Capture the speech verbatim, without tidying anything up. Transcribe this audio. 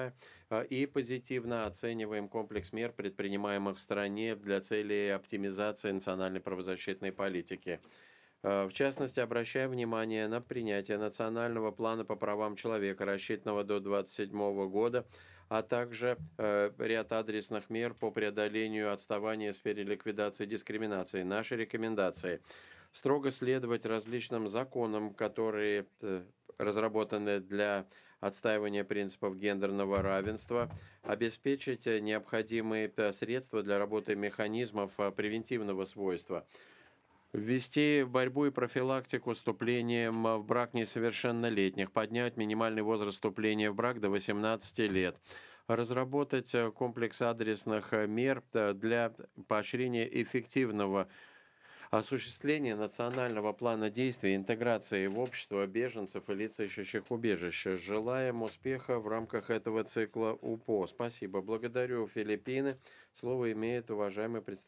понимая а, и позитивно оцениваем комплекс мер, предпринимаемых в стране для целей оптимизации национальной правозащитной политики. Э, В частности, обращаем внимание на принятие национального плана по правам человека, рассчитанного до двадцать седьмого года, а также э, ряд адресных мер по преодолению отставания в сфере ликвидации дискриминации. Наши рекомендации: строго следовать различным законам, которые э, разработаны для отстаивания принципов гендерного равенства, обеспечить э, необходимые э, средства для работы механизмов э, превентивного свойства, ввести борьбу и профилактику вступлением в брак несовершеннолетних, поднять минимальный возраст вступления в брак до восемнадцати лет, разработать э, комплекс адресных э, мер э, для поощрения эффективного осуществления национального плана действий и интеграции в общество беженцев и лиц, ищущих убежище. Желаем успеха в рамках этого цикла УПО. Спасибо. Благодарю Филиппины. Слово имеет уважаемый представитель